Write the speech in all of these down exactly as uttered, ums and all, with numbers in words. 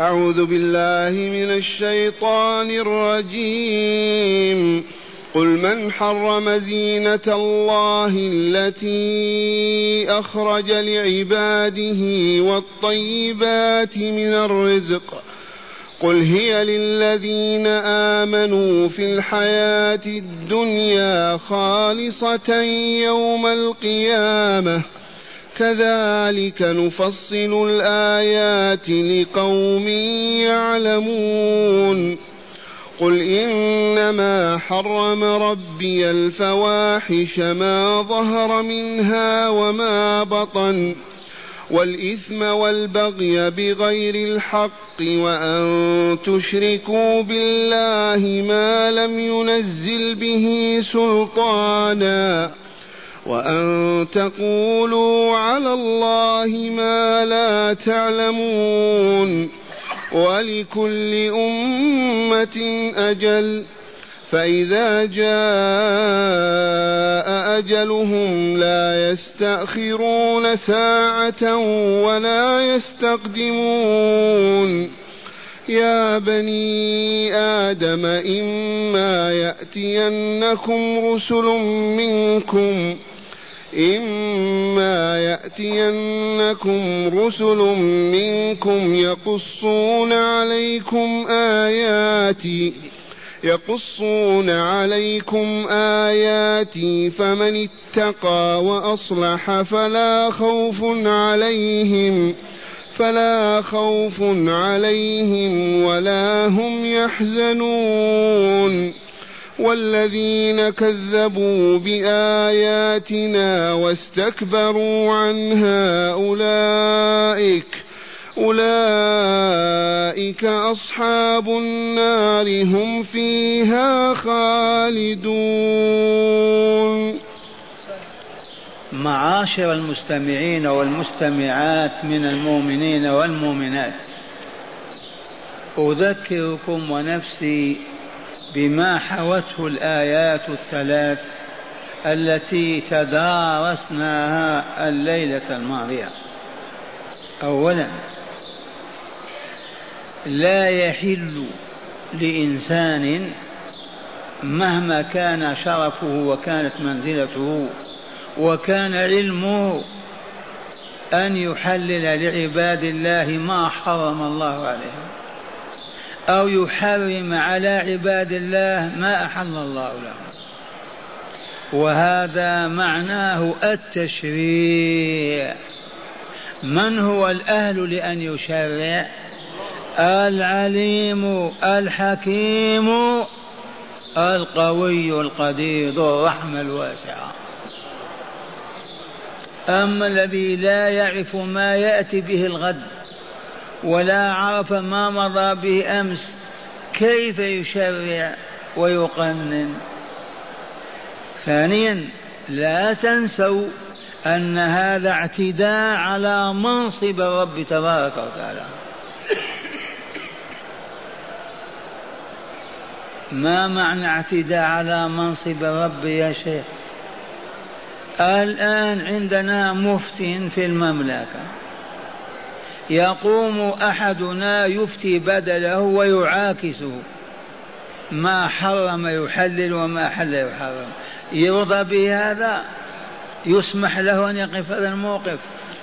أعوذ بالله من الشيطان الرجيم. قل من حرم زينة الله التي أخرج لعباده والطيبات من الرزق قل هي للذين آمنوا في الحياة الدنيا خالصة يوم القيامة كذلك نفصل الآيات لقوم يعلمون. قل إنما حرم ربي الفواحش ما ظهر منها وما بطن والإثم والبغي بغير الحق وأن تشركوا بالله ما لم ينزل به سلطانا وأن تقولوا على الله ما لا تعلمون. ولكل أمة أجل فإذا جاء أجلهم لا يستأخرون ساعة ولا يستقدمون. يا بني آدم إما يأتينكم رسل منكم إما يأتينكم رسل منكم يقصون عليكم آياتي يقصون عليكم آياتي فمن اتقى وأصلح فلا خوف عليهم فلا خوف عليهم ولا هم يحزنون. والذين كذبوا بآياتنا واستكبروا عنها أولئك أولئك أصحاب النار هم فيها خالدون. معاشر المستمعين والمستمعات من المؤمنين والمؤمنات، أذكركم ونفسي بما حوته الآيات الثلاث التي تدارسناها الليلة الماضية. أولا، لا يحل لإنسان مهما كان شرفه وكانت منزلته وكان علمه أن يحلل لعباد الله ما حرم الله عليهم أو يحرم على عباد الله ما أحل الله لهم، وهذا معناه التشريع. من هو الأهل لأن يشرع؟ العليم الحكيم القوي القدير ذو الرحمة الواسعة. أما الذي لا يعرف ما يأتي به الغد ولا عرف ما مضى به أمس كيف يشرع ويقنن؟ ثانيا، لا تنسوا أن هذا اعتداء على منصب الرب تبارك وتعالى. ما معنى اعتداء على منصب الرب يا شيخ؟ الآن عندنا مفت في المملكة، يقوم أحدنا يفتي بدله ويعاكسه، ما حرم يحلل وما حل يحرم، يرضى بهذا؟ يسمح له أن يقف هذا الموقف؟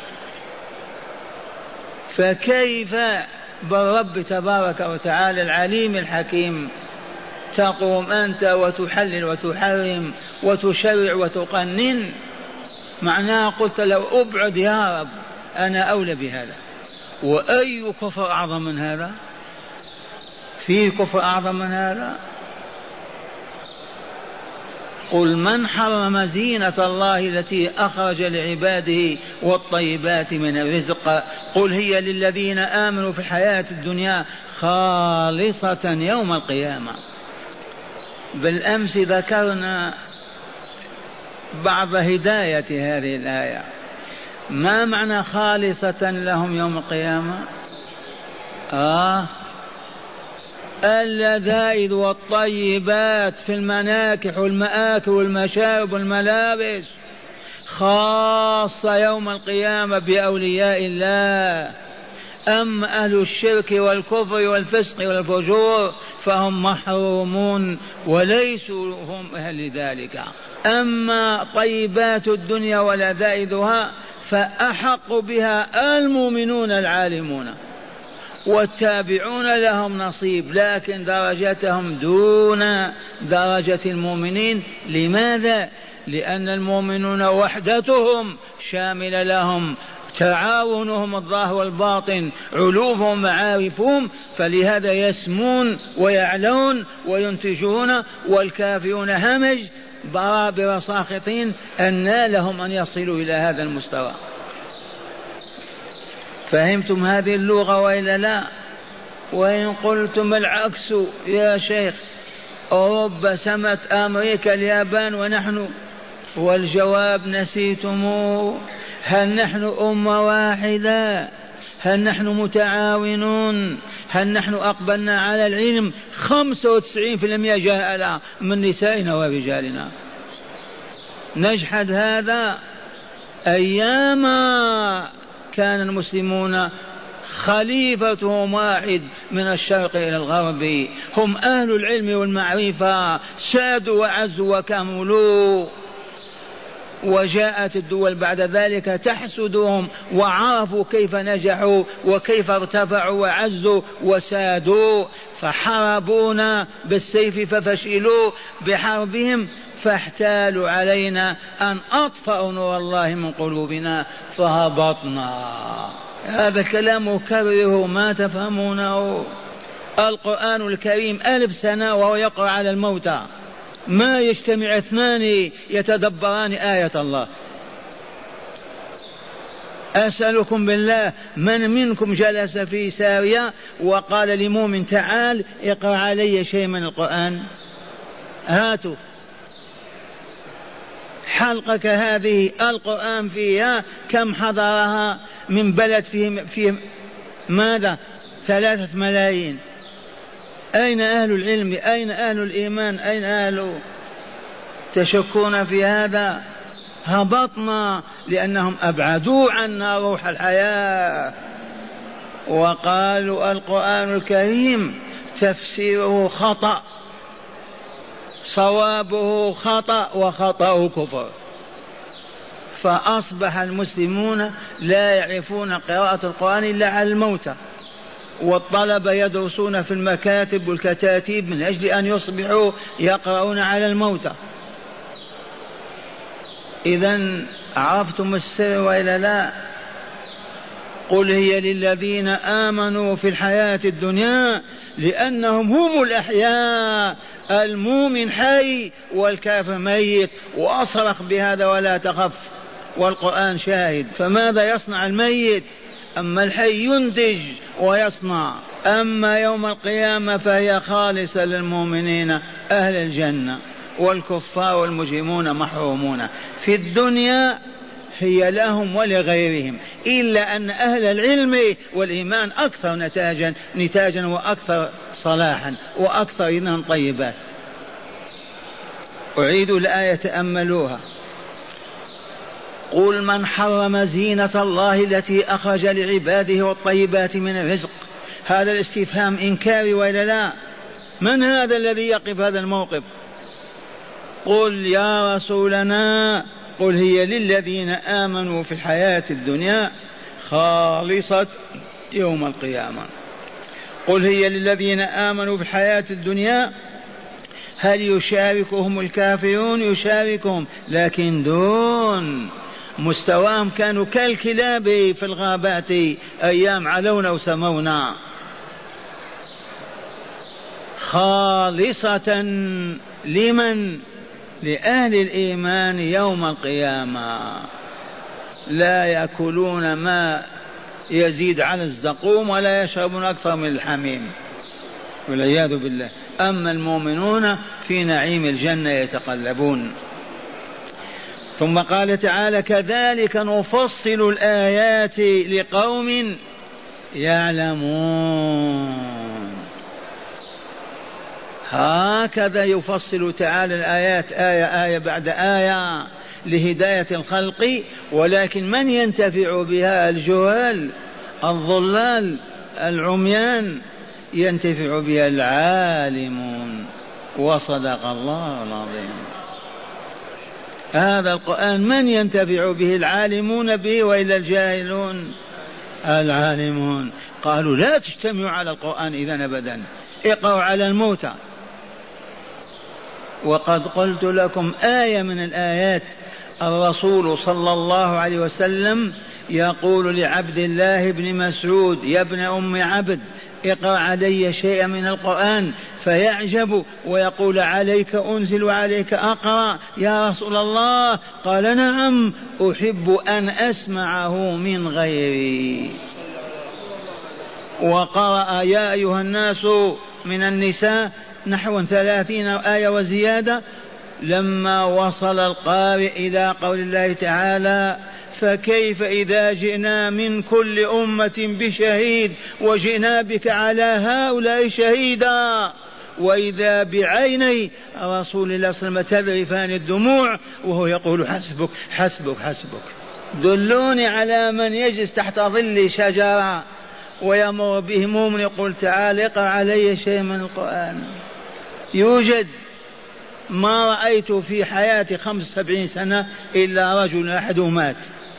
فكيف بالرب تبارك وتعالى العليم الحكيم تقوم أنت وتحلل وتحرم وتشرع وتقنن؟ معناه قلت لو أبعد يا رب أنا أولى بهذا. وأي كفر أعظم من هذا؟ فيه كفر أعظم من هذا؟ قل من حرم زينة الله التي أخرج لعباده والطيبات من الرزق قل هي للذين آمنوا في الحياة الدنيا خالصة يوم القيامة. بالأمس ذكرنا بعض هداية هذه الآية. ما معنى خالصة لهم يوم القيامة؟ آه اللذائذ والطيبات في المناكح والمآكل والمشارب والملابس خاصة يوم القيامة بأولياء الله أما أهل الشرك والكفر والفسق والفجور فهم محرومون وليسوا هم أهل ذلك. أما طيبات الدنيا ولذائذها فأحق بها المؤمنون العالمون والتابعون لهم نصيب، لكن درجتهم دون درجة المؤمنين. لماذا؟ لأن المؤمنون وحدتهم شاملة لهم، تعاونهم الظاهر والباطن، علوهم معارفهم، فلهذا يسمون ويعلون وينتجون، والكافرون همج برابر ساخطين أن لهم أن يصلوا إلى هذا المستوى. فهمتم هذه اللغة وإلا لا؟ وإن قلتم العكس يا شيخ، أوروبا سمت أمريكا اليابان ونحن، والجواب نسيتموه. هل نحن أمة واحدة؟ هل نحن متعاونون؟ هل نحن أقبلنا على العلم؟ خمسة وتسعين بالمئة جهلة من نسائنا ورجالنا. نجحد هذا؟ أيام كان المسلمون خليفتهم واحد من الشرق إلى الغرب، هم أهل العلم والمعرفة، سادوا وعزوا وكملوا، وجاءت الدول بعد ذلك تحسدهم وعرفوا كيف نجحوا وكيف ارتفعوا وعزوا وسادوا، فحاربونا بالسيف ففشلوا بحربهم، فاحتالوا علينا أن أطفأوا نور الله من قلوبنا فهبطنا. هذا الكلام أكرره ما تفهمونه. القرآن الكريم ألف سنة وهو يقرأ على الموتى، ما يجتمع اثنان يتدبران آية الله. أسألكم بالله، من منكم جلس في سارية وقال لمؤمن تعال اقرأ علي شيء من القرآن؟ هاتوا حلقك هذه القرآن فيها كم حضرها من بلد فيه, فيه ماذا؟ ثلاثة ملايين. أين أهل العلم؟ أين أهل الإيمان؟ أين أهل؟ تشكون في هذا؟ هبطنا لأنهم أبعدوا عنا روح الحياة. وقالوا القرآن الكريم تفسيره خطأ، صوابه خطأ، وخطأه كفر. فأصبح المسلمون لا يعرفون قراءة القرآن إلا على الموتى، والطلبة يدرسون في المكاتب والكتاتيب من أجل أن يصبحوا يقرؤون على الموتى. إذن عرفتم السر وإلا لا؟ قل هي للذين آمنوا في الحياة الدنيا لأنهم هم الأحياء، المؤمن حي والكافر ميت، وأصرخ بهذا ولا تخف، والقرآن شاهد. فماذا يصنع الميت؟ أما الحي ينتج ويصنع. أما يوم القيامة فهي خالصة للمؤمنين أهل الجنة، والكفار والمجرمون محرومون. في الدنيا هي لهم ولغيرهم، إلا أن أهل العلم والإيمان أكثر نتاجا نتاجا وأكثر صلاحا وأكثر إذن طيبات. أعيد الآية تأملوها. قل من حرم زينة الله التي أخرج لعباده والطيبات من الرزق. هذا الاستفهام إنكاري ولا لا؟ من هذا الذي يقف هذا الموقف؟ قل يا رسولنا قل هي للذين آمنوا في الحياة الدنيا خالصة يوم القيامة. قل هي للذين آمنوا في الحياة الدنيا. هل يشاركهم الكافرون؟ يشاركهم، لكن دون مستواهم. كانوا كالكلاب في الغابات أيام علونا وسمونا. خالصة لمن؟ لأهل الإيمان يوم القيامة. لا يأكلون ما يزيد على الزقوم ولا يشربون أكثر من الحميم والعياذ بالله. أما المؤمنون في نعيم الجنة يتقلبون. ثم قال تعالى كذلك نفصل الآيات لقوم يعلمون. هكذا يفصل تعالى الآيات آية آية بعد آية لهداية الخلق، ولكن من ينتفع بها؟ الجهال الضلال العميان ينتفع بها العالمون. وصدق الله العظيم. هذا القرآن من ينتفع به؟ العالمون به وإلا الجاهلون؟ العالمون. قالوا لا تجتمعوا على القرآن إذن أبدا، اقرأوا على الموتى. وقد قلت لكم آية من الآيات، الرسول صلى الله عليه وسلم يقول لعبد الله بن مسعود: يا ابن أم عبد اقرأ علي شيئا من القرآن، فيعجب ويقول: عليك أنزل وعليك أقرأ يا رسول الله؟ قال: نعم، أحب أن أسمعه من غيري. وقرأ يا أيها الناس من النساء نحو ثلاثين آية وزيادة. لما وصل القارئ إلى قول الله تعالى: فكيف إذا جئنا من كل أمة بشهيد وجئنا بك على هؤلاء شهيدا، وإذا بعيني رسول الله صلى الله عليه وسلم تذرفان الدموع وهو يقول: حسبك حسبك حسبك. دلوني على من يجلس تحت ظل شجرة ويمر به مؤمن يقول: تعال اقرأ علي شيء من القرآن. يوجد. ما رأيت في حياتي خمس سبعين سنة إلا رجل أحد مات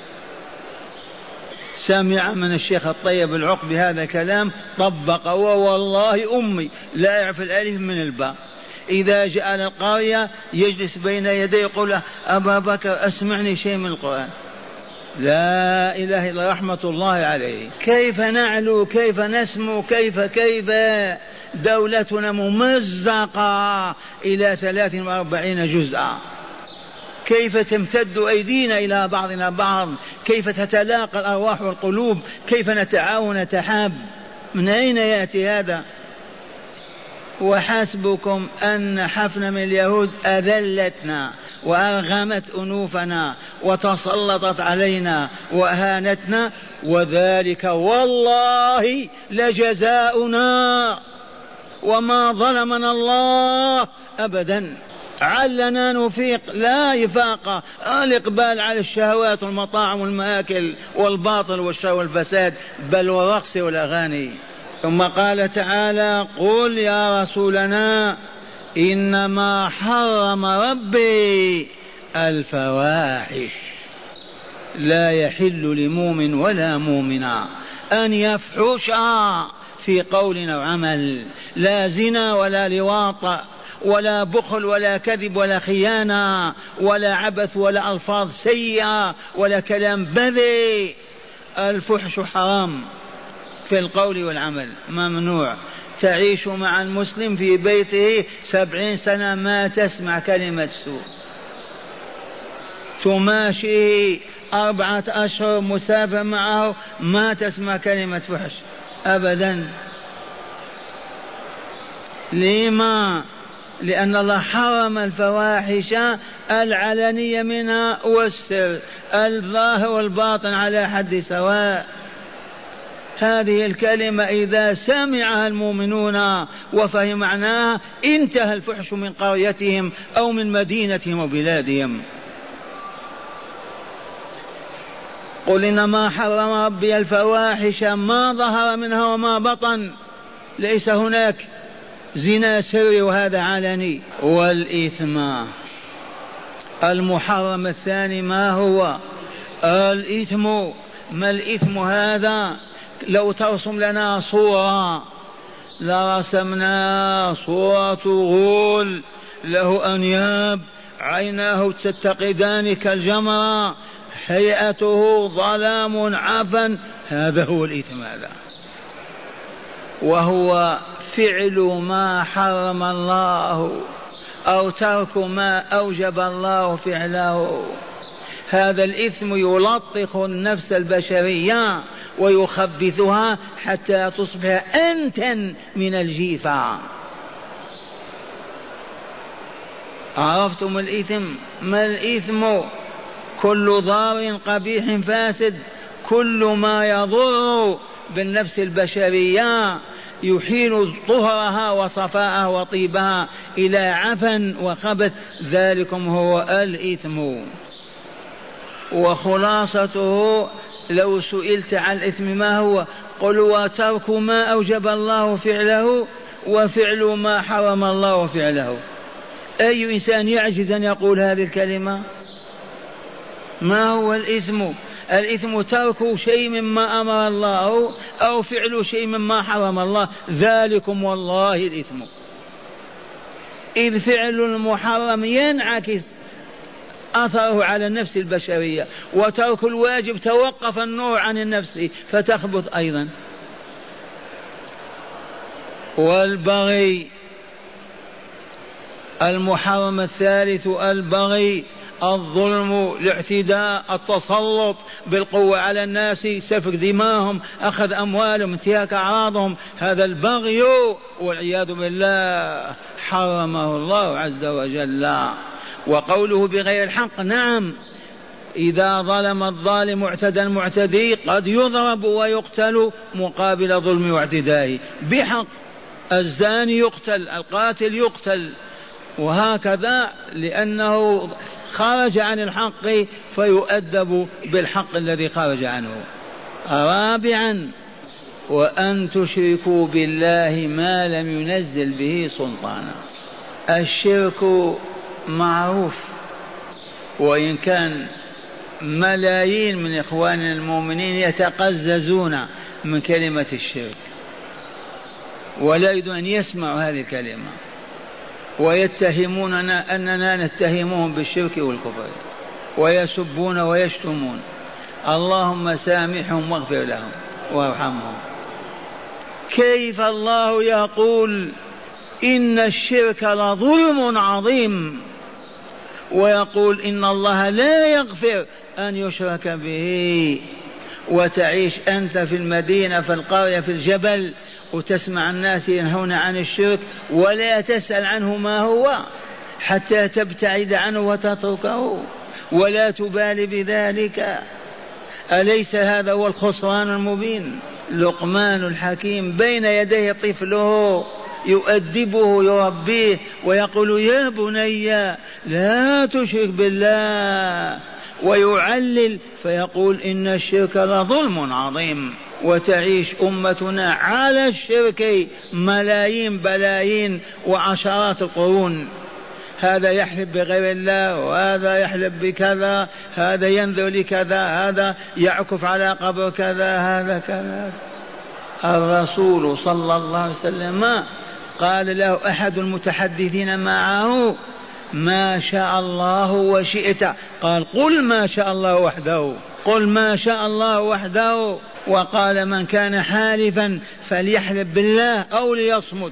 سمع من الشيخ الطيب العقبي هذا الكلام، طبق، ووالله أمي لا يعرف الألف من الباء. إذا جاء القرية يجلس بين يديه يقول: أبا بكر أسمعني شيء من القرآن. لا إله إلا رحمة الله عليه. كيف نعلو؟ كيف نسمو؟ كيف كيف دولتنا ممزقة إلى ثلاث وأربعين جزءا. كيف تمتد أيدينا إلى بعضنا بعض؟ كيف تتلاقى الأرواح والقلوب؟ كيف نتعاون نتحاب؟ من أين يأتي هذا؟ وحسبكم أن حفنة من اليهود أذلتنا وأرغمت أنوفنا وتسلطت علينا وأهانتنا، وذلك والله لجزاؤنا، وما ظلمنا الله أبدا. علنا نفيق، لا يفاق الإقبال على الشهوات والمطاعم والمآكل والباطل والشر والفساد، بل والرقص والأغاني. ثم قال تعالى: قل يا رسولنا إنما حرم ربي الفواحش. لا يحل لمؤمن ولا مؤمنة أن يفحش في قول أو عمل، لا زنا ولا لواط ولا بخل ولا كذب ولا خيانة ولا عبث ولا ألفاظ سيئة ولا كلام بذيء. الفحش حرام في القول والعمل، ممنوع. تعيش مع المسلم في بيته سبعين سنة ما تسمع كلمة سوء، تماشيه أربعة أشهر مسافر معه ما تسمع كلمة فحش أبدا. لما؟ لأن الله حرم الفواحش العلنية منها والسر، الظاهر والباطن على حد سواء. هذه الكلمة إذا سمعها المؤمنون وفهم معناها انتهى الفحش من قريتهم أو من مدينتهم وبلادهم. قل إنما حرم ربي الفواحش ما ظهر منها وما بطن، ليس هناك زنا سري وهذا علني، والإثم. المحرم الثاني ما هو؟ الإثم. ما الإثم هذا؟ لو ترسم لنا صورة لرسمنا صورة غول له أنياب، عيناه تتقدان كالجمرة، هيئته ظلام عفن، هذا هو الإثم. هذا وهو فعل ما حرم الله أو ترك ما أوجب الله فعله. هذا الإثم يلطخ النفس البشرية ويخبثها حتى تصبح أنتن من الجيفة. عرفتم الإثم؟ ما الإثم؟ كل ضار قبيح فاسد، كل ما يضر بالنفس البشرية يحيل طهرها وصفاءها وطيبها إلى عفن وخبث، ذلكم هو الإثم. وخلاصته لو سئلت عن الإثم ما هو قل وترك ما أوجب الله فعله وفعل ما حرم الله فعله. أي إنسان يعجز أن يقول هذه الكلمة؟ ما هو الإثم؟ الإثم ترك شيء مما أمر الله أو فعل شيء مما حرم الله، ذلكم والله الإثم. إذ فعل المحرم ينعكس أثره على النفس البشرية، وترك الواجب توقف النور عن النفس فتخبط أيضا. والبغي المحرم الثالث البغي، الظلم، الاعتداء، التسلط بالقوة على الناس، سفك دماءهم، أخذ أموالهم، انتهاك أعراضهم، هذا البغي والعياذ بالله حرمه الله عز وجل. وقوله بغير الحق، نعم إذا ظلم الظالم اعتدى المعتدي قد يضرب ويقتل مقابل ظلم واعتدائه بحق، الزاني يقتل، القاتل يقتل، وهكذا لأنه خرج عن الحق فيؤدب بالحق الذي خرج عنه. رابعا وأن تشركوا بالله ما لم ينزل به سلطانا. الشرك معروف، وإن كان ملايين من إخواننا المؤمنين يتقززون من كلمة الشرك ولا يريدون أن يسمعوا هذه الكلمة، ويتهموننا أننا نتهمهم بالشرك والكفر، ويسبون ويشتمون. اللهم سامحهم واغفر لهم وارحمهم. كيف الله يقول إن الشرك لظلم عظيم، ويقول إن الله لا يغفر أن يشرك به، وتعيش أنت في المدينة في القرية في الجبل وتسمع الناس ينهون عن الشرك ولا تسأل عنه ما هو حتى تبتعد عنه وتتركه ولا تبالي بذلك؟ أليس هذا هو الخسران المبين؟ لقمان الحكيم بين يديه طفله يؤدبه يربيه ويقول يا بني لا تشرك بالله، ويعلل فيقول إن الشرك لظلم عظيم. وتعيش أمتنا على الشرك ملايين بلايين وعشرات القرون، هذا يحلف بغير الله، وهذا يحلف بكذا، هذا ينذر لكذا، هذا يعكف على قبر كذا، هذا كذا. الرسول صلى الله عليه وسلم قال له أحد المتحدثين معه ما شاء الله وشئت، قال قل ما شاء الله وحده، قل ما شاء الله وحده. وقال من كان حالفا فليحلف بالله أو ليصمت،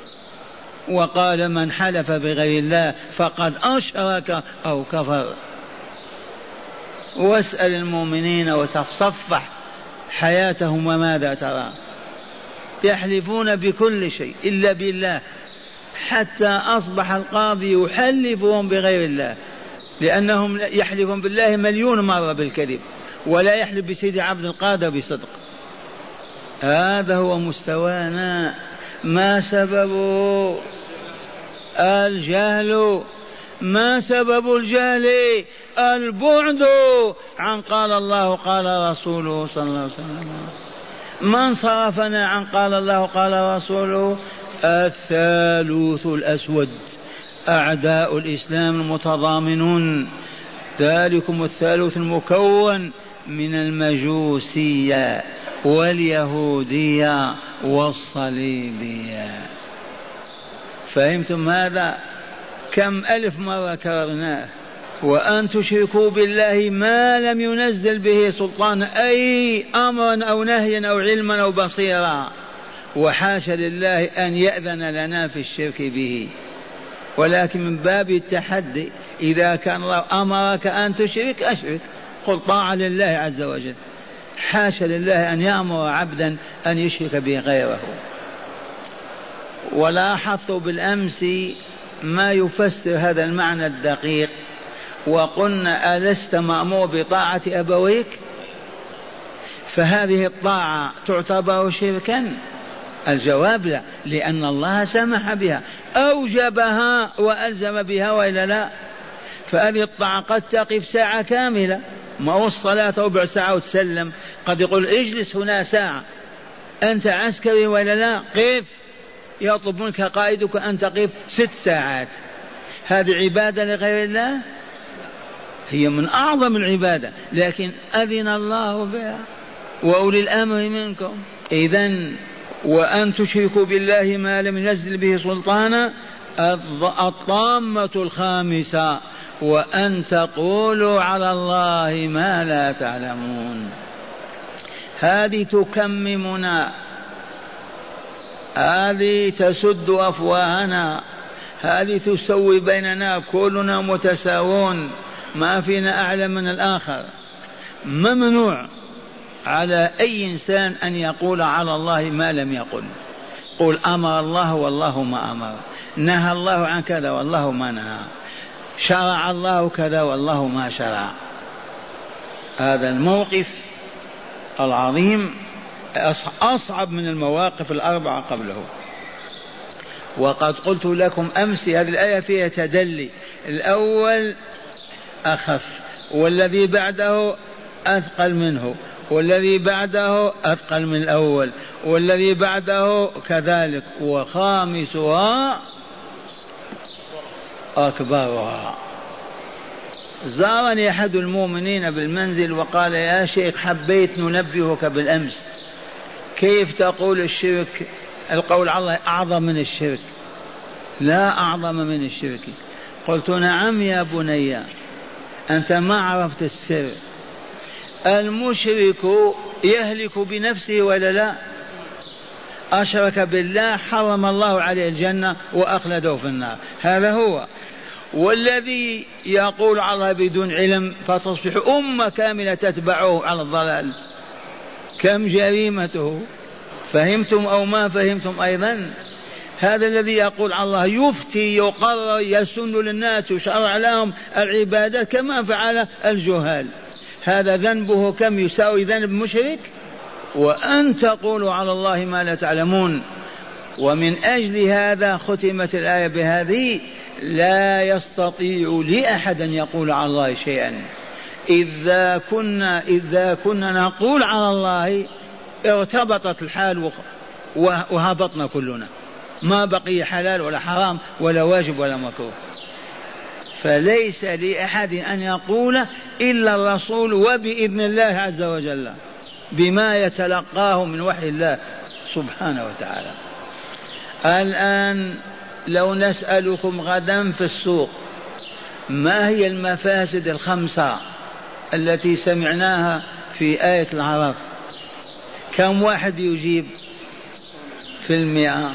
وقال من حلف بغير الله فقد أشرك أو كفر. واسأل المؤمنين وتصفح حياتهم وماذا ترى؟ يحلفون بكل شيء إلا بالله، حتى أصبح القاضي يحلفهم بغير الله، لأنهم يحلفون بالله مليون مرة بالكذب، ولا يحلف بسيد عبد القادر بصدق. هذا هو مستوانا. ما سبب الجهل؟ ما سبب الجهل؟ البعد عن قال الله قال رسوله صلى الله عليه وسلم. من صرفنا عن قال الله قال رسوله؟ الثالوث الأسود، أعداء الإسلام المتضامنون. ذلكم الثالوث المكون من المجوسية واليهودية والصليبية. فهمتم هذا؟ كم ألف مرة كررناه. وأن تشركوا بالله ما لم ينزل به سلطان، أي أمرا أو نهيا أو علما أو بصيرا، وحاشا لله أن يأذن لنا في الشرك به. ولكن من باب التحدي، إذا كان الله أمرك أن تشرك أشرك، قل طاعة لله عز وجل. حاشا لله أن يأمر عبدا أن يشرك به غيره. ولاحظت بالأمس ما يفسر هذا المعنى الدقيق، وقلنا ألست مأمور بطاعة أبويك؟ فهذه الطاعة تعتبر شركا؟ الجواب لا، لأن الله سمح بها، أوجبها وألزم بها وإلا لا؟ فهذه الطاعة قد تقف ساعة كاملة ما هو الصلاة ربع ساعة وتسلم، قد يقول اجلس هنا ساعة، أنت عسكري ولا لا؟ قف، يطلب منك قائدك أن تقف ست ساعات. هذه عبادة لغير الله؟ هي من أعظم العبادة، لكن أذن الله بها وأولي الأمر منكم. إذن وأن تشركوا بالله ما لم ينزل به سلطانا، الطامة الخامسة وأن تقولوا على الله ما لا تعلمون. هذه تكممنا، هذه تسد أفواهنا، هذه تسوي بيننا، كلنا متساوون، ما فينا أعلم من الآخر. ممنوع على أي إنسان أن يقول على الله ما لم يقل. قل أمر الله والله ما أمر، نهى الله عن كذا والله ما نهى، شرع الله كذا والله ما شرع. هذا الموقف العظيم أصعب من المواقف الأربعة قبله. وقد قلت لكم أمس هذه الآية فيها تدلي، الأول أخف، والذي بعده أثقل منه، والذي بعده أثقل من الأول، والذي بعده كذلك، وخامسها أكبرها. زارني أحد المؤمنين بالمنزل وقال يا شيخ حبيت ننبهك بالأمس، كيف تقول الشرك القول على الله أعظم من الشرك؟ لا أعظم من الشرك. قلت نعم يا بني، أنت ما عرفت السر. المشرك يهلك بنفسه ولا لا؟ أشرك بالله حرم الله عليه الجنة وأخلده في النار، هذا هو. والذي يقول على الله بدون علم فتصبح أمة كاملة تتبعه على الضلال، كم جريمته. فهمتم أو ما فهمتم؟ أيضا هذا الذي يقول على الله يفتي يقرر يسن للناس يشرع لهم العبادة كما فعل الجهال، هذا ذنبه كم يساوي ذنب مشرك؟ وأن تقولوا على الله ما لا تعلمون. ومن أجل هذا ختمت الآية بهذه: لا يستطيع لأحد أن يقول على الله شيئا. إذا كنا إذا كنا نقول على الله ارتبطت الحال وهبطنا كلنا، ما بقي حلال ولا حرام ولا واجب ولا مكروه. فليس لأحد أن يقول إلا الرسول وبإذن الله عز وجل بما يتلقاه من وحي الله سبحانه وتعالى. الآن لو نسألكم غدا في السوق ما هي المفاسد الخمسة التي سمعناها في آية العرف، كم واحد يجيب في المئة؟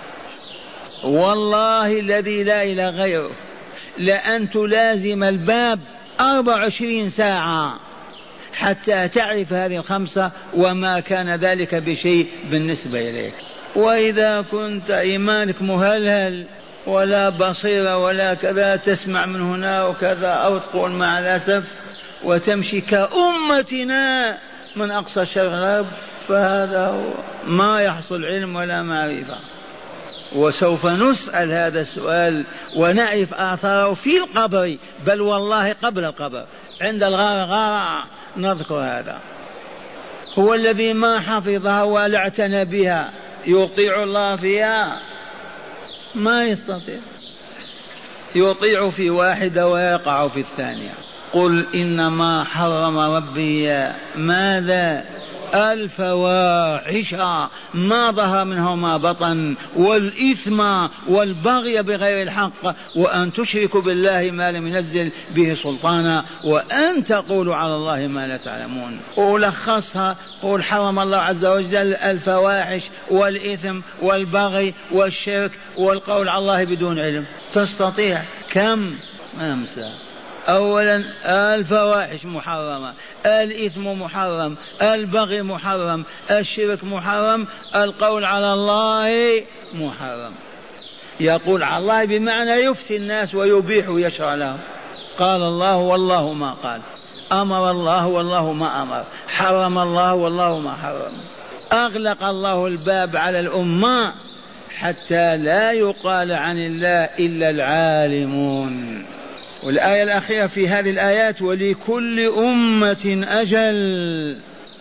والله الذي لا إله غيره لأن تلازم الباب أربع وعشرين ساعة حتى تعرف هذه الخمسة، وما كان ذلك بشيء بالنسبة إليك. وإذا كنت إيمانك مهلهل ولا بصيرة ولا كذا، تسمع من هنا وكذا أو تقول مع الأسف وتمشي كأمتنا من أقصى الشرق الغرب، فهذا هو ما يحصل علم ولا معرفة. وسوف نسأل هذا السؤال ونعرف آثاره في القبر، بل والله قبل القبر عند الغرغرة نذكر هذا. هو الذي ما حفظها ولا اعتنى بها يطيع الله فيها؟ ما يستطيع، يطيع في واحدة ويقع في الثانية. قل إنما حرم ربي ماذا؟ الفواحش ما ظهر منه ما بطن، والإثم والبغي بغير الحق، وأن تشركوا بالله ما لم ينزل به سلطانا، وأن تقولوا على الله ما لا تعلمون. ولخصها قل حرم الله عز وجل الفواحش والإثم والبغي والشرك والقول على الله بدون علم. تستطيع كم؟ أمسى. أولا الفواحش محرمة، الإثم محرم، البغي محرم، الشرك محرم، القول على الله محرم. يقول على الله بمعنى يفتي الناس ويبيح ويشرع لهم. قال الله والله ما قال، أمر الله والله ما أمر، حرم الله والله ما حرم. أغلق الله الباب على الأمة حتى لا يقال عن الله إلا العالمون. والآية الأخيرة في هذه الآيات: ولكل أمة أجل.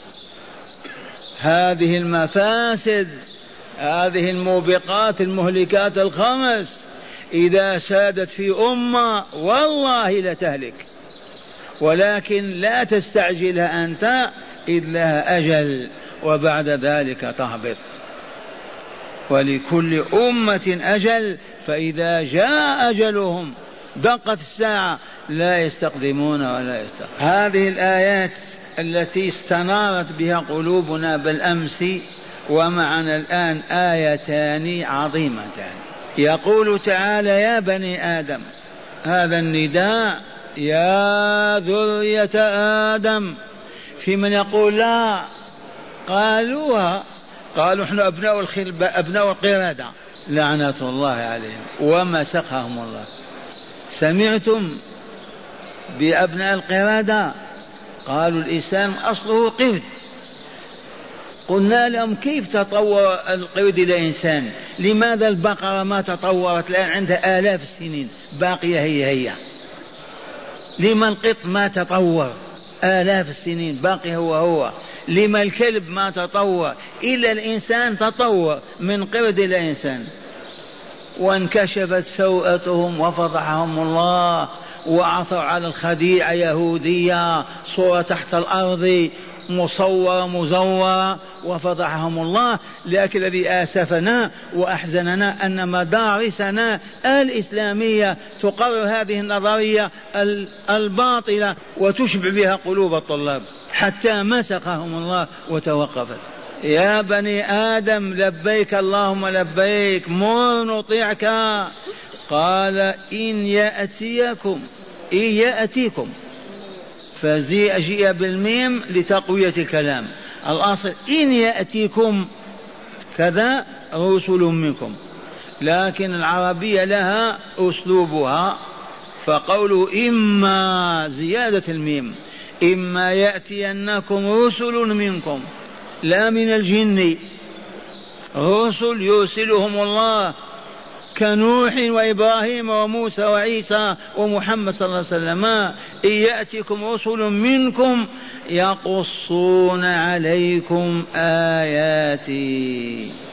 هذه المفاسد، هذه الموبقات المهلكات الخمس إذا سادت في أمة والله لتهلك، ولكن لا تستعجلها أنت إذ لها أجل وبعد ذلك تهبط. ولكل أمة أجل فإذا جاء أجلهم دقت الساعة لا يستقدمون ولا يستقدمون. هذه الآيات التي استنارت بها قلوبنا بالأمس ومعنا الآن آيتان عظيمتان. يقول تعالى: يا بني آدم، هذا النداء يا ذرية آدم. في من يقول لا، قالوها، قالوا احنا أبناء الخلب أبناء القردة لعنة الله عليهم ومسخهم الله. سمعتم بأبناء القردة؟ قالوا الإنسان أصله قرد. قلنا لهم كيف تطور القرد إلى إنسان؟ لماذا البقرة ما تطورت الآن عندها آلاف السنين باقية هي هي؟ لما القط ما تطور آلاف السنين باقي هو هو؟ لما الكلب ما تطور؟ إلا الإنسان تطور من قرد إلى إنسان. وانكشفت سوءتهم وفضحهم الله وعثوا على الخديعة يهودية صورة تحت الأرض مصورة مزورة وفضحهم الله. لكن الذي آسفنا وأحزننا أن مدارسنا الإسلامية تقرر هذه النظرية الباطلة وتشبع بها قلوب الطلاب حتى مسخهم الله وتوقفت. يا بني آدم لبيك اللهم لبيك، مر نطيعك. قال إن يأتيكم، إن يأتيكم فزي أجيء بالميم لتقوية الكلام. الأصل إن يأتيكم كذا رسل منكم، لكن العربية لها أسلوبها، فقوله إما زيادة الميم، إما يأتينكم رسل منكم، لا من الجن، رسل يرسلهم الله كنوح وإبراهيم وموسى وعيسى ومحمد صلى الله عليه وسلم. إن يأتيكم رسل منكم يقصون عليكم آياتي،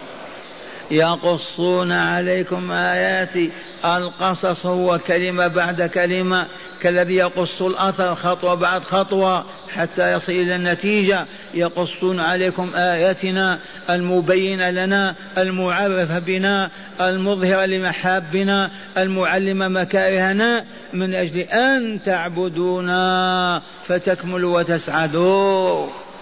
يقصون عليكم آياتي. القصص هو كلمة بعد كلمة، كالذي يقص الأثر خطوة بعد خطوة حتى يصل إلى النتيجة. يقصون عليكم آياتنا المبينة لنا، المعرفة بنا، المظهرة لمحابنا، المعلمة مكارهنا، من أجل أن تعبدونا فتكملوا وتسعدوا.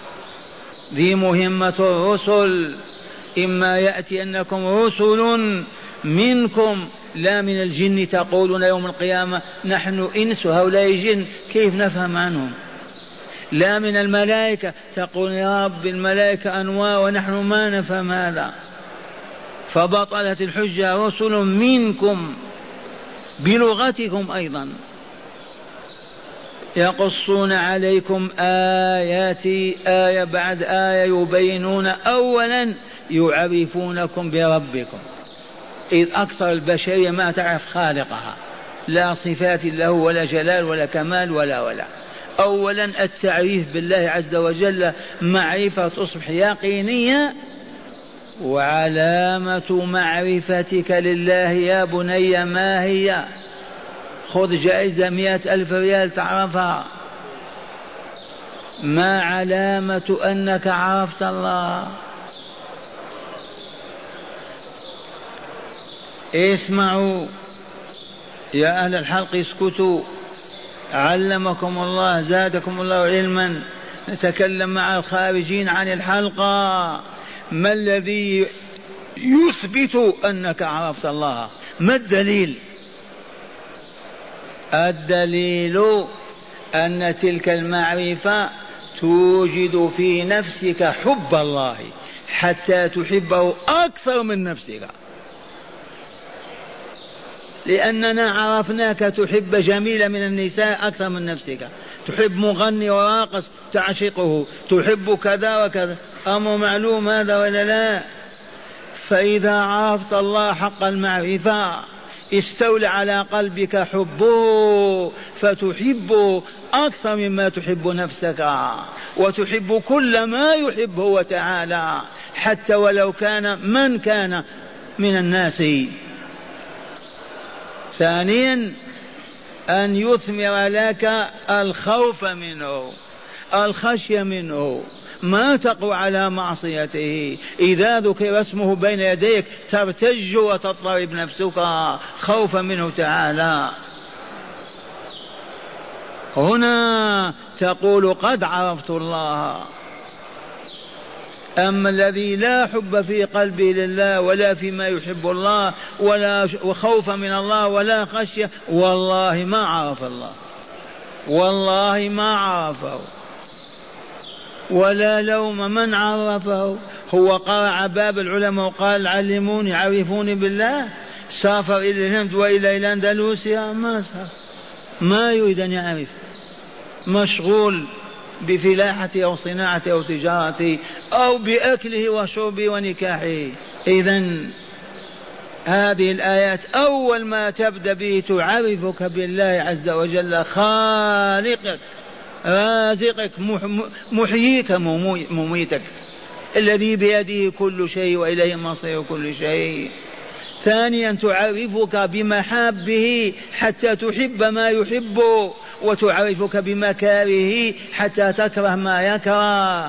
ذي مهمة الرسل. إما يأتينكم رسل منكم، لا من الجن. تقولون يوم القيامة نحن إنس وهؤلاء جن، كيف نفهم عنهم؟ لا من الملائكة. تقول يا رب الملائكة أنواع ونحن ما نفهم هذا. فبطلت الحجة. رسل منكم بلغتكم أيضا. يقصون عليكم آياتي، آية بعد آية يبينون. أولا يعرفونكم بربكم، إذ أكثر البشرية ما تعرف خالقها، لا صفات له ولا جلال ولا كمال ولا ولا. أولا التعريف بالله عز وجل، معرفة تصبح يقينية. وعلامة معرفتك لله يا بني ما هي؟ خذ جائزة مئة ألف ريال تعرفها. ما علامة أنك عرفت الله؟ اسمعوا يا أهل الحلق، اسكتوا، علمكم الله، زادكم الله علما. نتكلم مع الخارجين عن الحلقة. ما الذي يثبت أنك عرفت الله؟ ما الدليل؟ الدليل أن تلك المعرفة توجد في نفسك حب الله حتى تحبه أكثر من نفسك. لأننا عرفناك تحب جميلة من النساء أكثر من نفسك، تحب مغني وراقص تعشقه، تحب كذا وكذا. أمر معلوم هذا ولا لا؟ فإذا عرفت الله حق المعرفة استولى على قلبك حبه فتحبه أكثر مما تحب نفسك، وتحب كل ما يحبه وتعالى حتى ولو كان من كان من الناس. ثانيا أن يثمر لك الخوف منه، الخشية منه، ما تقوى على معصيته. إذا ذكر اسمه بين يديك ترتج وتضطرب نفسك خوفا منه تعالى. هنا تقول قد عرفت الله. أما الذي لا حب في قلبه لله ولا فيما يحب الله ولا خوف من الله ولا خشية، والله ما عرف الله، والله ما عرفه، ولا لوم من عرفه. هو قرع باب العلماء وقال علموني عرفوني بالله، سافر إلى الهند وإلى الأندلسيا ما سافر، ما يريد أن يعرف، مشغول بفلاحته أو صناعته أو تجارته أو بأكله وشربه ونكاحه. إذن هذه الآيات أول ما تبدأ به تعرفك بالله عز وجل، خالقك رازقك محييك مميتك، الذي بيده كل شيء وإليه مصير كل شيء. ثانيا تعرفك بمحابه حتى تحب ما يحب، وتعرفك بمكاره حتى تكره ما يكره،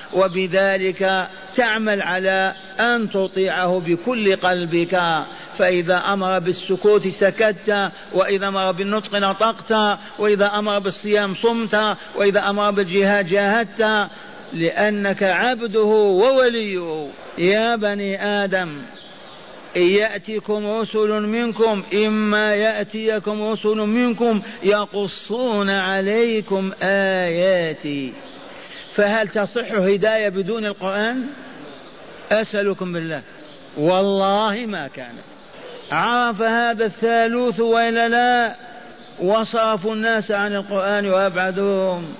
وبذلك تعمل على أن تطيعه بكل قلبك. فإذا أمر بالسكوت سكت، وإذا أمر بالنطق نطقت، وإذا أمر بالصيام صمت، وإذا أمر بالجهاد جاهدت، لأنك عبده ووليه. يا بني آدم إن يأتكم رسل منكم إما يأتيكم رسل منكم يقصون عليكم آياتي. فهل تصح هداية بدون القرآن؟ أسألكم بالله والله ما كانت. عرف هذا الثالوث وإلا لا؟ وصرفوا الناس عن القرآن وأبعدوهم.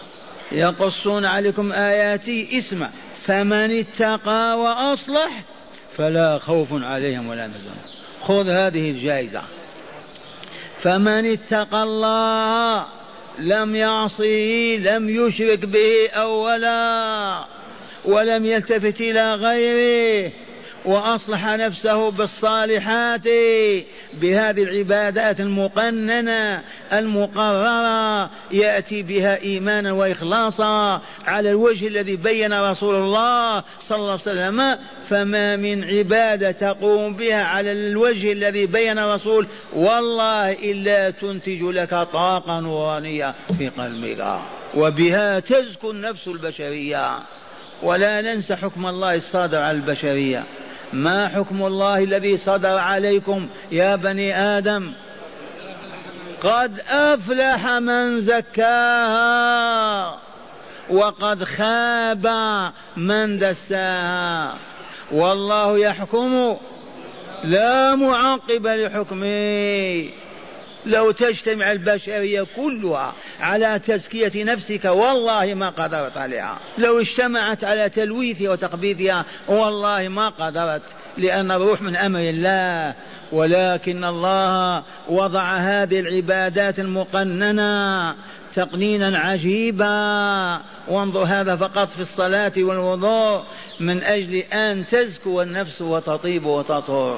يقصون عليكم آياتي اسمع، فمن اتقى وأصلح فلا خوف عليهم ولا يحزنون. خذ هذه الجائزة. فمن اتقى الله لم يعصيه، لم يشرك به أولا، ولم يلتفت إلى غيره، وأصلح نفسه بالصالحات بهذه العبادات المقننة المقررة، يأتي بها إيمانا وإخلاصا على الوجه الذي بين رسول الله صلى الله عليه وسلم. فما من عبادة تقوم بها على الوجه الذي بين رسول والله إلا تنتج لك طاقة نورانية في قلبك، وبها تزكو النفس البشرية. ولا ننسى حكم الله الصادر على البشرية. ما حكم الله الذي صدر عليكم يا بني آدم؟ قد أفلح من زكاها وقد خاب من دساها. والله يحكم لا معقب لحكمه. لو تجتمع البشرية كلها على تزكية نفسك والله ما قدرت عليها، لو اجتمعت على تلويثها وتقبيضها والله ما قدرت، لأن الروح من أمر الله. ولكن الله وضع هذه العبادات المقننة تقنينا عجيبا. وانظر هذا فقط في الصلاة والوضوء من أجل أن تزكو النفس وتطيب وتطهر.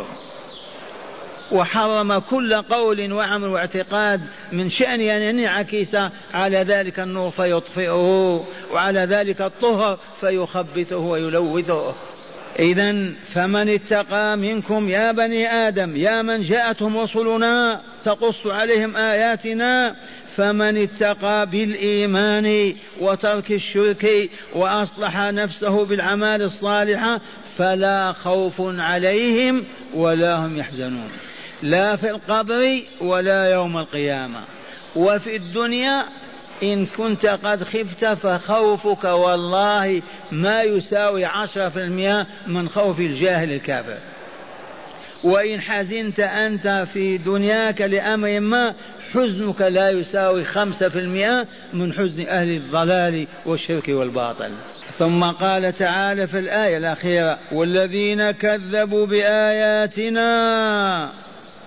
وحرم كل قول وعمل واعتقاد من شأن أن ينعكس على ذلك النور فيطفئه، وعلى ذلك الطهر فيخبثه ويلوثه. إذن فمن اتقى منكم يا بني آدم، يا من جاءتهم رسلنا تقص عليهم آياتنا، فمن اتقى بالإيمان وترك الشرك وأصلح نفسه بالأعمال الصالحة فلا خوف عليهم ولا هم يحزنون، لا في القبر ولا يوم القيامة. وفي الدنيا إن كنت قد خفت فخوفك والله ما يساوي عشرة في المئة من خوف الجاهل الكافر. وإن حزنت أنت في دنياك لأمر ما حزنك لا يساوي خمسة في المئة من حزن أهل الضلال والشرك والباطل. ثم قال تعالى في الآية الأخيرة والذين كذبوا بآياتنا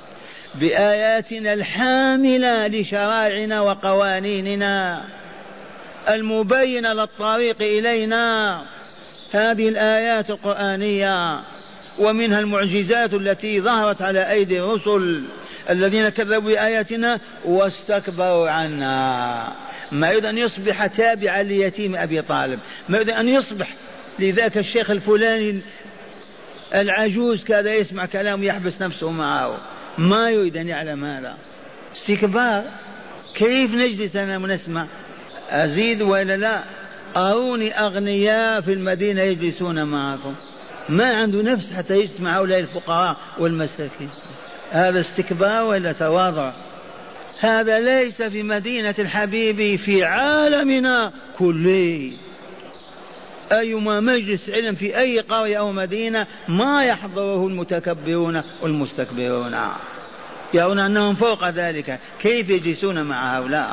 بآياتنا الحاملة لشرائعنا وقوانيننا المبينة للطريق إلينا. هذه الآيات القرآنية ومنها المعجزات التي ظهرت على أيدي الرسل الذين كذبوا بآياتنا واستكبروا عنا. ما يريد أن يصبح تابعا ليتيم أبي طالب، ما يريد أن يصبح لذاك الشيخ الفلاني العجوز كذا يسمع كلام يحبس نفسه معه، ما يريد أن يعلم هذا. استكبار. كيف نجلس أنا ونسمع؟ أزيد ولا لا؟ أروني أغنياء في المدينة يجلسون معكم، ما عنده نفس حتى يجلس مع هؤلاء الفقراء والمساكين. هذا استكبار ولا تواضع؟ هذا ليس في مدينة الحبيب، في عالمنا كله. أيما مجلس علم في أي قرية أو مدينة ما يحضره المتكبرون والمستكبرون، يرون أنهم فوق ذلك. كيف يجلسون مع هؤلاء؟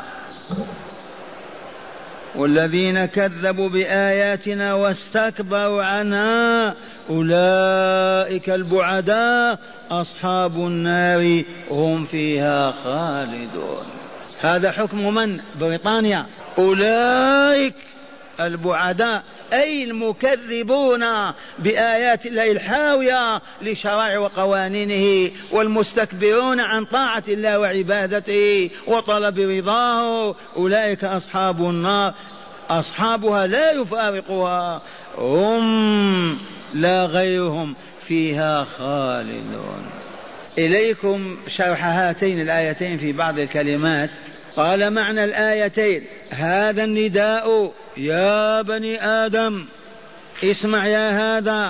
والذين كذبوا بآياتنا واستكبروا عنها أولئك البعداء أصحاب النار هم فيها خالدون. هذا حكم من؟ بريطانيا. أولئك البعداء أي المكذبون بآيات الله الحاوية لشرائع وقوانينه والمستكبرون عن طاعة الله وعبادته وطلب رضاه، أولئك أصحاب النار أصحابها لا يفارقها، هم لا غيرهم فيها خالدون. إليكم شرح هاتين الآيتين في بعض الكلمات. قال معنى الآيتين: هذا النداء يا بني آدم، اسمع يا هذا،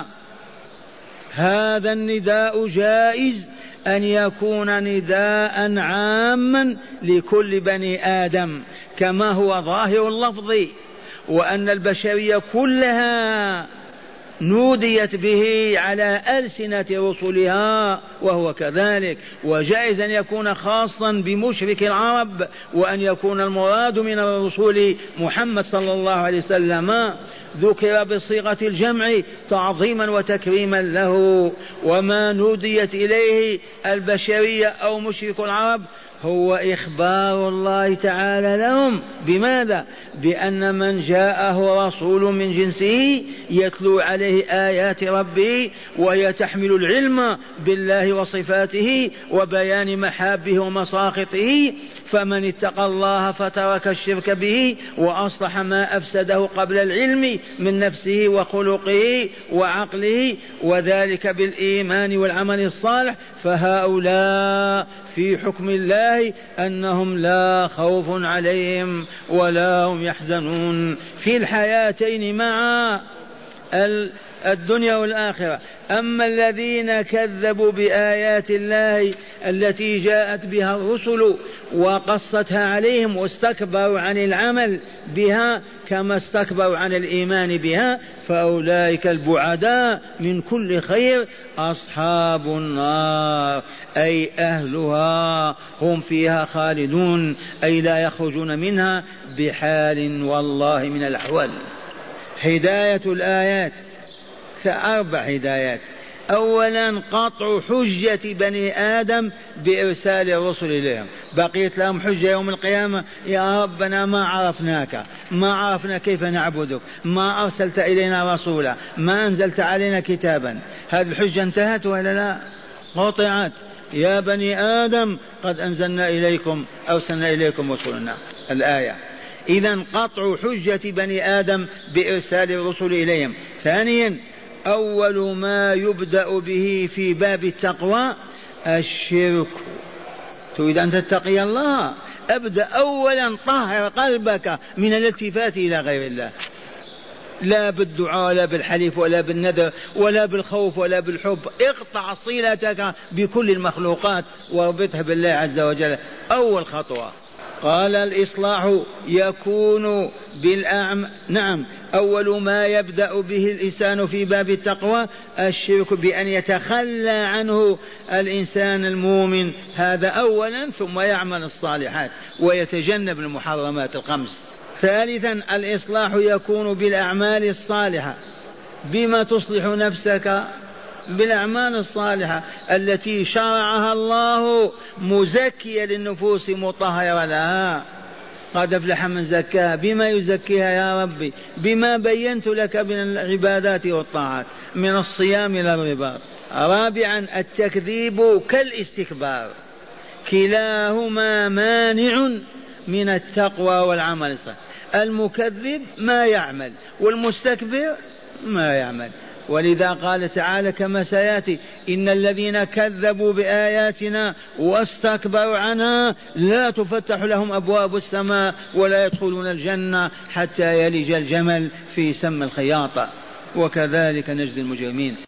هذا النداء جائز أن يكون نداء عاما لكل بني آدم كما هو ظاهر اللفظ، وأن البشرية كلها نوديت به على ألسنة رسلها وهو كذلك. وجائز أن يكون خاصا بمشرك العرب، وأن يكون المراد من الرسول محمد صلى الله عليه وسلم ذكر بصيغة الجمع تعظيما وتكريما له. وما نوديت إليه البشرية أو مشرك العرب هو إخبار الله تعالى لهم بماذا؟ بأن من جاءه رسول من جنسه يتلو عليه آيات ربه وهي تحمل العلم بالله وصفاته وبيان محابه ومساخطه، فمن اتقى الله فترك الشرك به وأصلح ما أفسده قبل العلم من نفسه وخلقه وعقله، وذلك بالإيمان والعمل الصالح، فهؤلاء في حكم الله أنهم لا خوف عليهم ولا هم يحزنون في الحياتين مع الدنيا والآخرة. أما الذين كذبوا بآيات الله التي جاءت بها الرسل وقصتها عليهم واستكبروا عن العمل بها كما استكبروا عن الإيمان بها، فأولئك البعداء من كل خير أصحاب النار أي أهلها، هم فيها خالدون أي لا يخرجون منها بحال والله من الأحوال. هداية الآيات أربع هدايات. أولا قطع حجة بني آدم بإرسال الرسل إليهم، بقيت لهم حجة يوم القيامة: يا ربنا ما عرفناك، ما عرفنا كيف نعبدك، ما أرسلت إلينا رسولا، ما أنزلت علينا كتابا. هذه الحجة انتهت ولا لا؟ قطعت. يا بني آدم قد أنزلنا إليكم أرسلنا إليكم رسلنا. الآية. إذن قطع حجة بني آدم بإرسال الرسل إليهم. ثانيا أول ما يبدأ به في باب التقوى الشرك. تريد أن تتقي الله، أبدأ أولا طهر قلبك من الالتفات إلى غير الله، لا بالدعاء ولا بالحلف ولا بالنذر ولا بالخوف ولا بالحب. اقطع صلتك بكل المخلوقات واربطها بالله عز وجل. أول خطوة. قال الإصلاح يكون بالأعم. نعم، أول ما يبدأ به الإنسان في باب التقوى الشرك، بأن يتخلى عنه الإنسان المؤمن، هذا أولا، ثم يعمل الصالحات ويتجنب المحرمات الخمس. ثالثا الإصلاح يكون بالأعمال الصالحة. بما تصلح نفسك بالأعمال الصالحة التي شرعها الله مزكية للنفوس مطهرة لها. قد أفلح من زكاها. بما يزكيها يا ربي؟ بما بينت لك من العبادات والطاعات من الصيام إلى الرباط. رابعا التكذيب كالاستكبار، كلاهما مانع من التقوى والعمل الصالح. المكذب ما يعمل والمستكبر ما يعمل. ولذا قال تعالى كما سيأتي: إن الذين كذبوا بآياتنا واستكبروا عنها لا تفتح لهم أبواب السماء ولا يدخلون الجنة حتى يلج الجمل في سم الخياط. وكذلك نجزي المجرمين.